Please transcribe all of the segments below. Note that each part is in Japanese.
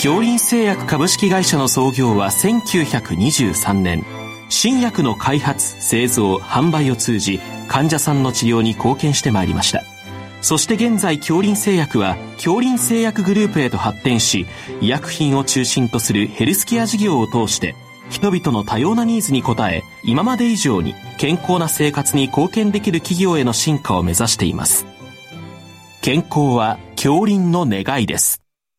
京林製薬株式会社の創業は1923年。新薬の開発、製造、販売を通じ患者さんの治療に貢献してまいりました。そして現在京林製薬は京林製薬グループへと発展し、医薬品を中心とするヘルスケア事業を通して人々の多様なニーズに応え、今まで以上に健康な生活に貢献できる企業への進化を目指しています。健康は京林の願いです。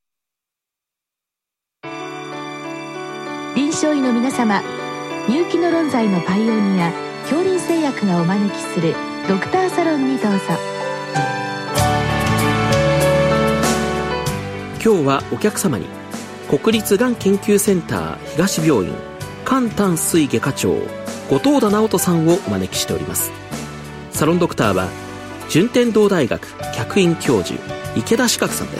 臨床医の皆様、入気の論剤のパイオニア京林製薬がお招きするドクターサロンにどうぞ。 今日はお客様に国立がん研究センター東病院肝胆膵外科長後藤田直人さんをお招きしております。サロンドクターは順天堂大学客員教授池田志角さんです。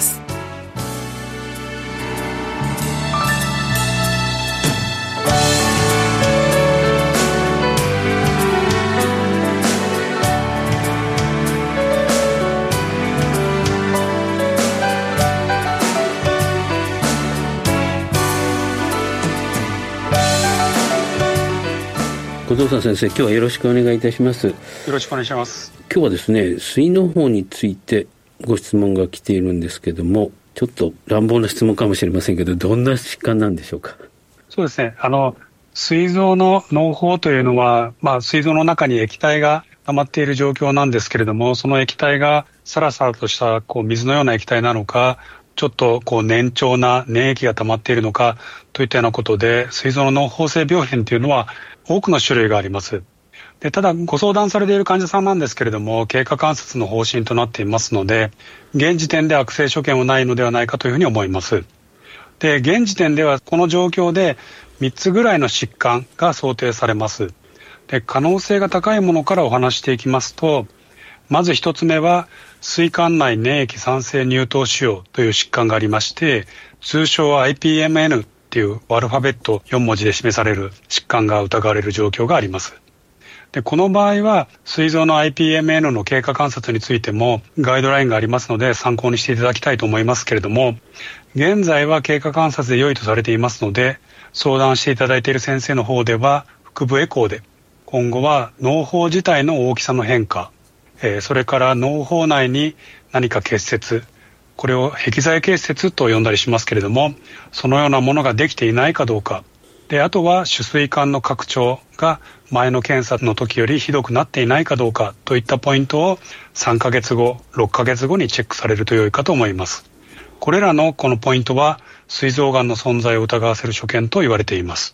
後藤田先生、今日はよろしくお願いいたします。 よろしくお願いします。 今日はですね、膵の方についてご質問が来ているんですけども、ちょっと乱暴な質問かもしれませんけど、どんな疾患なんでしょうか。 そうですね、膵臓の嚢胞というのは、膵臓の中に液体が溜まっている状況なんですけれども、その液体がサラサラとした水のような液体なのか、ちょっと粘稠な粘液が溜まっているのかといったようなことで、膵臓の嚢胞性病変というのは多くの種類があります。で、ただご相談されている患者さんなんですけれども、経過観察の方針となっていますので、現時点で悪性所見はないのではないかというふうに思います。で、現時点ではこの状況で3つぐらいの疾患が想定されます。で、可能性が高いものからお話していきますと、まず1つ目は膵管内粘液酸性乳頭腫瘍という疾患がありまして、通称 IPMN っていうアルファベット4文字で示される疾患が疑われる状況があります。で、この場合は膵臓の IPMN の経過観察についてもガイドラインがありますので参考にしていただきたいと思いますけれども、現在は経過観察で良いとされていますので、相談していただいている先生の方では腹部エコーで今後は嚢胞自体の大きさの変化、それから嚢胞内に何か結節、これを壁剤結節と呼んだりしますけれども、そのようなものができていないかどうかで、あとは主膵管の拡張が前の検査の時よりひどくなっていないかどうかといったポイントを3ヶ月後、6ヶ月後にチェックされると良いかと思います。これらのこのポイントは膵臓がんの存在を疑わせる所見と言われています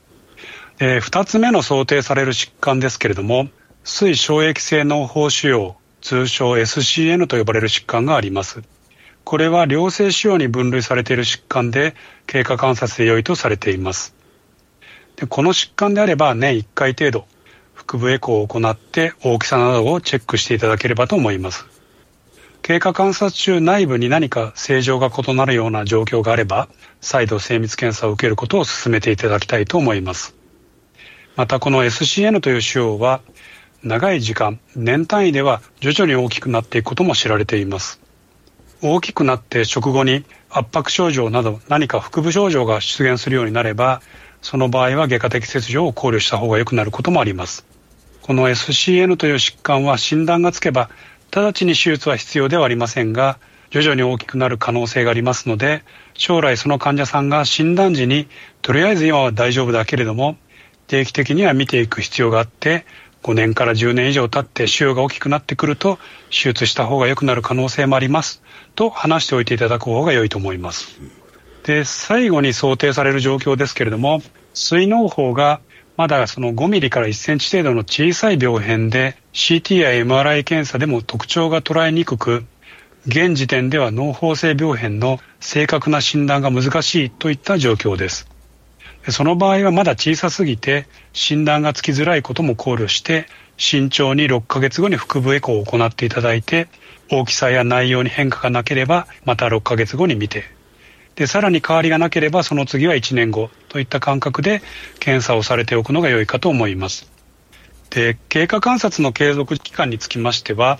。2つ目の想定される疾患ですけれども、膵小液性嚢胞腫瘍、通称 SCN と呼ばれる疾患があります。これは良性腫瘍に分類されている疾患で、経過観察で良いとされています。で、この疾患であれば年1回程度腹部エコーを行って大きさなどをチェックしていただければと思います。経過観察中内部に何か正常が異なるような状況があれば、再度精密検査を受けることを勧めていただきたいと思います。またこの SCN という腫瘍は長い時間、年単位では徐々に大きくなっていくことも知られています。大きくなって食後に圧迫症状など何か腹部症状が出現するようになれば、その場合は外科的切除を考慮した方が良くなることもあります。この SCN という疾患は診断がつけば直ちに手術は必要ではありませんが、徐々に大きくなる可能性がありますので、将来その患者さんが診断時にとりあえず今は大丈夫だけれども定期的には見ていく必要があって、5年から10年以上経って腫瘍が大きくなってくると手術した方が良くなる可能性もありますと話しておいていただく方が良いと思います。で、最後に想定される状況ですけれども、膵嚢胞がまだその5ミリから1センチ程度の小さい病変で CT や MRI 検査でも特徴が捉えにくく、現時点では嚢胞性病変の正確な診断が難しいといった状況です。その場合はまだ小さすぎて診断がつきづらいことも考慮して、慎重に6ヶ月後に腹部エコーを行っていただいて、大きさや内容に変化がなければまた6ヶ月後に見て、でさらに変わりがなければその次は1年後といった間隔で検査をされておくのが良いかと思います。で、経過観察の継続期間につきましては、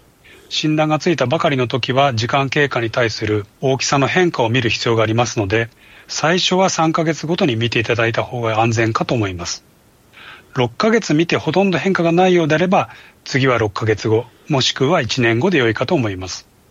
診断がついたばかりの時は時間経過に対する大きさの変化を見る必要がありますので、最初は3ヶ月ごとに見ていただいた方が安全かと思います。6ヶ月見てほとんど変化がないようであれば、次は6ヶ月後、もしくは1年後で良いかと思います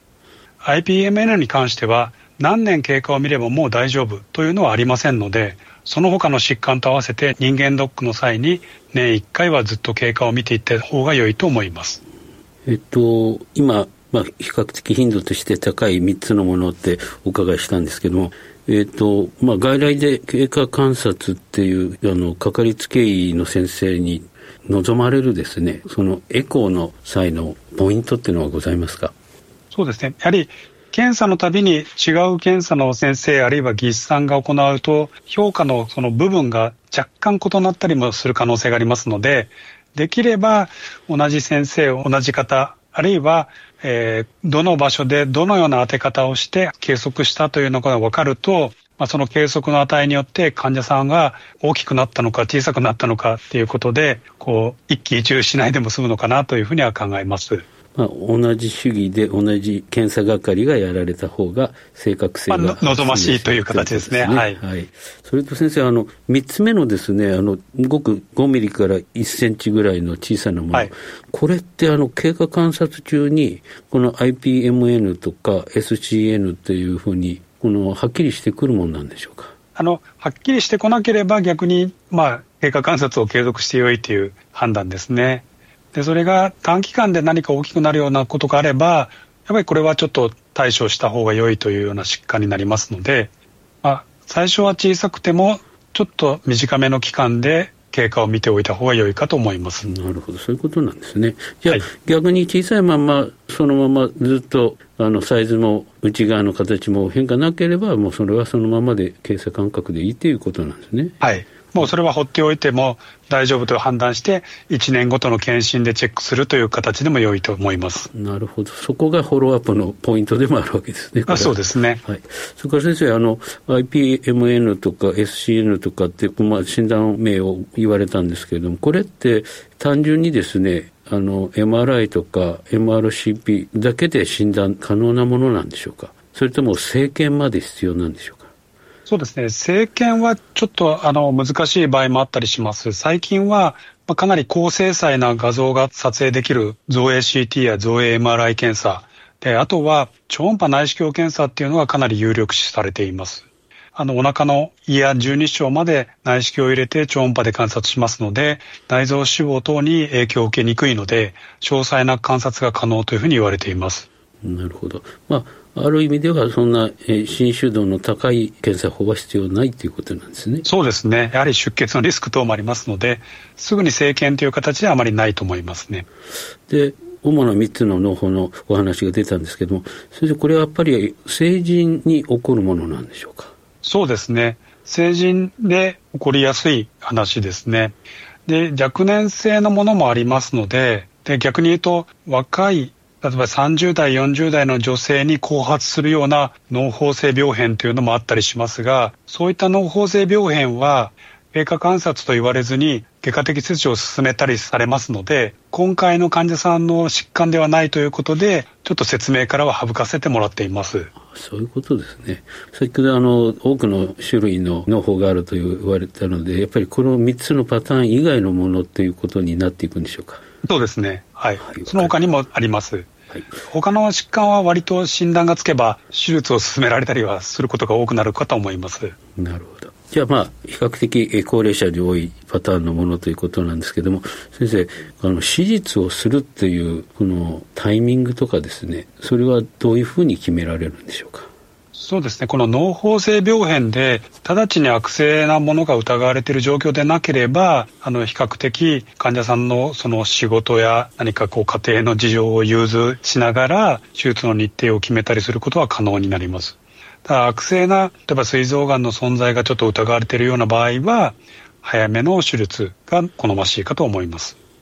。IPMN に関しては、何年経過を見ればもう大丈夫というのはありませんので、その他の疾患と合わせて人間ドックの際に年1回はずっと経過を見ていった方が良いと思います。 今、比較的頻度として高い3つのものってお伺いしたんですけども、外来で経過観察っていうかかりつけ医の先生に望まれるですね、そのエコーの際のポイントっていうのはございますか？ そうですね。やはり検査のたびに違う検査の先生あるいは技師さんが行うと、評価のその部分が若干異なったりもする可能性がありますので、できれば同じ先生を同じ方あるいは、どの場所でどのような当て方をして計測したというのが分かると、その計測の値によって患者さんが大きくなったのか小さくなったのかっていうことで、一喜一憂しないでも済むのかなというふうには考えます。 同じ主義で同じ検査係がやられた方が正確性が、 望ましいという形ですね。はい。 それと先生、3つ目のですね、ごく5ミリから1センチぐらいの小さなもの、これって経過観察中にこの IPMN とか SCN というふうにはっきりしてくるものなんでしょうか？ はっきりしてこなければ逆に経過観察を継続してよいという判断ですね。でそれが短期間で何か大きくなるようなことがあれば、やっぱりこれはちょっと対処した方が良いというような疾患になりますので、最初は小さくてもちょっと短めの期間で経過を見ておいた方が良いかと思います。 なるほど、そういうことなんですね。じゃあ、逆に小さいままそのままずっとサイズも内側の形も変化なければ、もうそれはそのままで検査間隔でいいということなんですね。 はい。もうそれは放っておいても大丈夫と判断して1年ごとの検診でチェックするという形でも良いと思います。 なるほど、そこがフォローアップのポイントでもあるわけですね。 そうですね。 それから先生、IPMN とか SCN とかって診断名を言われたんですけれども、これって単純にですね、MRI とか MRCP だけで診断可能なものなんでしょうか？それとも生検まで必要なんでしょうか？ そうですね。生検はちょっと難しい場合もあったりします。最近はかなり高精細な画像が撮影できる造影 CT や造影 MRI 検査で、あとは超音波内視鏡検査っていうのがかなり有力視されています。お腹の胃や十二指腸まで内視鏡を入れて超音波で観察しますので、内臓脂肪等に影響を受けにくいので詳細な観察が可能というふうに言われています。 なるほど。ある意味ではそんな侵襲度の高い検査法は必要ないということなんですね。 そうですね。やはり出血のリスク等もありますので、すぐに生検という形ではあまりないと思いますね。 で、主な3つの脳胞のお話が出たんですけども、先生、これはやっぱり成人に起こるものなんでしょうか？そうですね。成人で起こりやすい話ですね。で、若年性のものもありますので、逆に言うと若い例えば30代、40代の女性に後発するような脳胞性病変というのもあったりしますが、そういった脳胞性病変は経過観察と言われずに外科的切除を進めたりされますので、今回の患者さんの疾患ではないということで、ちょっと説明からは省かせてもらっています。 そういうことですね。先ほど多くの種類の脳胞があると言われたので、やっぱりこの3つのパターン以外のものということになっていくんでしょうか？そうですね。はい。その他にもあります。他の疾患は割と診断がつけば手術を進められたりはすることが多くなるかと思います。なるほど。じゃあ比較的高齢者に多いパターンのものということなんですけども、先生、手術をするっていうこのタイミングとかですね、それはどういうふうに決められるんでしょうか？そうですね。この脳胞性病変で直ちに悪性なものが疑われている状況でなければ、比較的患者さんのその仕事や何か家庭の事情を融通しながら手術の日程を決めたりすることは可能になります。ただ悪性な例えば膵臓がんの存在がちょっと疑われているような場合は早めの手術が好ましいかと思います。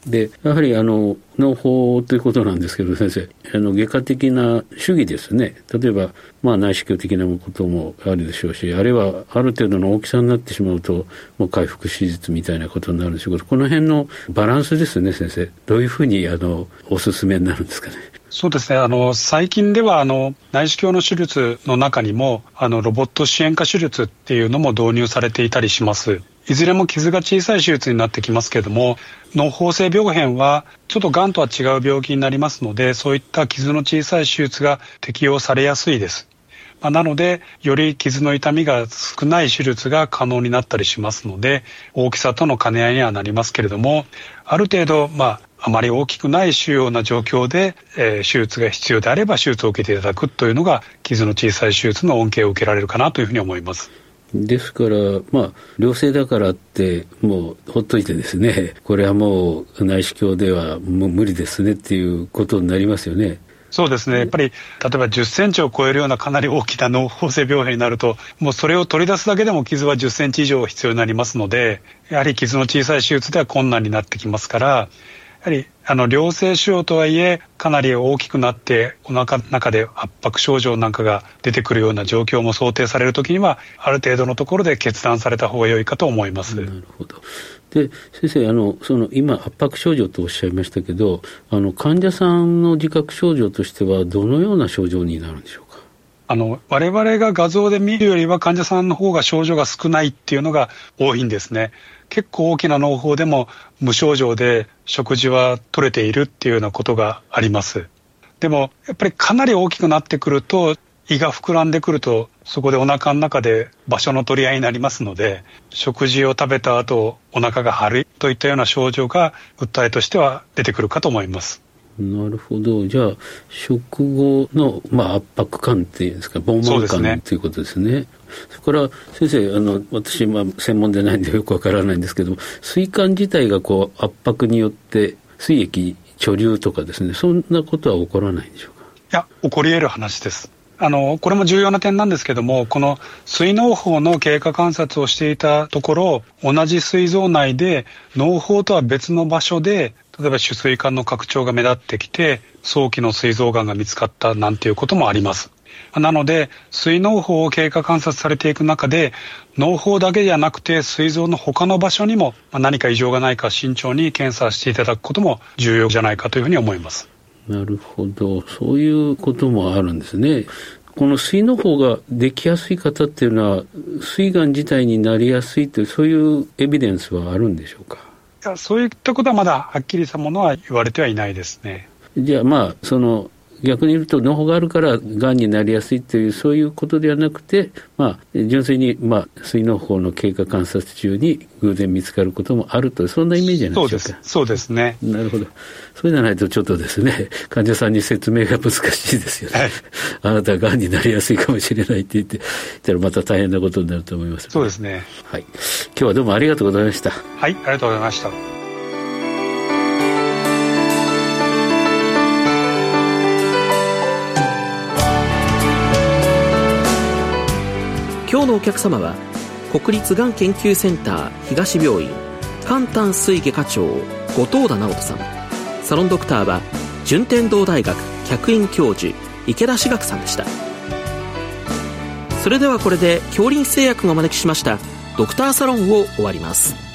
でやはり農法ということなんですけど、先生外科的な主義ですね。例えば内視鏡的なこともあるでしょうし、あるいはある程度の大きさになってしまうともう回復手術みたいなことになるんでしょうけど、この辺のバランスですね、先生どういうふうにおすすめになるんですかね。 そうですね。最近では内視鏡の手術の中にもロボット支援下手術っていうのも導入されていたりします。いずれも傷が小さい手術になってきますけれども、脳胞性病変はちょっとがんとは違う病気になりますので、そういった傷の小さい手術が適用されやすいです。なのでより傷の痛みが少ない手術が可能になったりしますので、大きさとの兼ね合いにはなりますけれども、ある程度あまり大きくないような状況で、手術が必要であれば手術を受けていただくというのが、傷の小さい手術の恩恵を受けられるかなというふうに思います。 ですから良性だからってもうほっといてですね、これはもう内視鏡ではもう無理ですねっていうことになりますよね。 そうですね。やっぱり例えば10センチを超えるようなかなり大きな脳胞性病変になると、もうそれを取り出すだけでも傷は10センチ以上必要になりますので、やはり傷の小さい手術では困難になってきますから、やはり良性腫瘍とはいえかなり大きくなってお腹の中で圧迫症状なんかが出てくるような状況も想定されるときには、ある程度のところで決断された方が良いかと思います。 なるほど。で先生今圧迫症状とおっしゃいましたけど、患者さんの自覚症状としてはどのような症状になるんでしょうか。 我々が画像で見るよりは患者さんの方が症状が少ないっていうのが多いんですね。結構大きな脳胞でも無症状で食事は取れているっていうようなことがあります。でもやっぱりかなり大きくなってくると、胃が膨らんでくるとそこでお腹の中で場所の取り合いになりますので、食事を食べた後お腹が張るといったような症状が訴えとしては出てくるかと思います。 なるほど。じゃあ食後の圧迫感っていうんですか、膨満感ということですね。それから先生私専門でないんでよくわからないんですけども、膵管自体が圧迫によって膵液貯留とかですね、そんなことは起こらないんでしょうか。 いや、起こり得る話です。これも重要な点なんですけども、この膵嚢胞の経過観察をしていたところ、同じ膵臓内で嚢胞とは別の場所で例えば主膵管の拡張が目立ってきて早期の膵臓がんが見つかったなんていうこともあります。なので膵嚢胞を経過観察されていく中で、嚢胞だけじゃなくて膵臓の他の場所にも何か異常がないか慎重に検査していただくことも重要じゃないかというふうに思います。 なるほど。そういうこともあるんですね。この膵嚢胞ができやすい方っていうのは膵がん自体になりやすいという、そういうエビデンスはあるんでしょうか。 いや、そういったことはまだはっきりしたものは言われてはいないですね。 じゃあ逆に言うと嚢胞があるからがんになりやすいというそういうことではなくて、純粋に膵嚢胞の経過観察中に偶然見つかることもあるという、そんなイメージなんでしょうか。 そうですね。 なるほど。そうじゃないとちょっとですね、患者さんに説明が難しいですよね。はい、あなたはがんになりやすいかもしれないって言ったらまた大変なことになると思います。 そうですね。 はい。今日はどうもありがとうございました。 はい、ありがとうございました。 今日のお客様は国立がん研究センター東病院肝胆膵外科長後藤田直人さん、サロンドクターは順天堂大学客員教授池田志学さんでした。それではこれで杏林製薬がお招きしましたドクターサロンを終わります。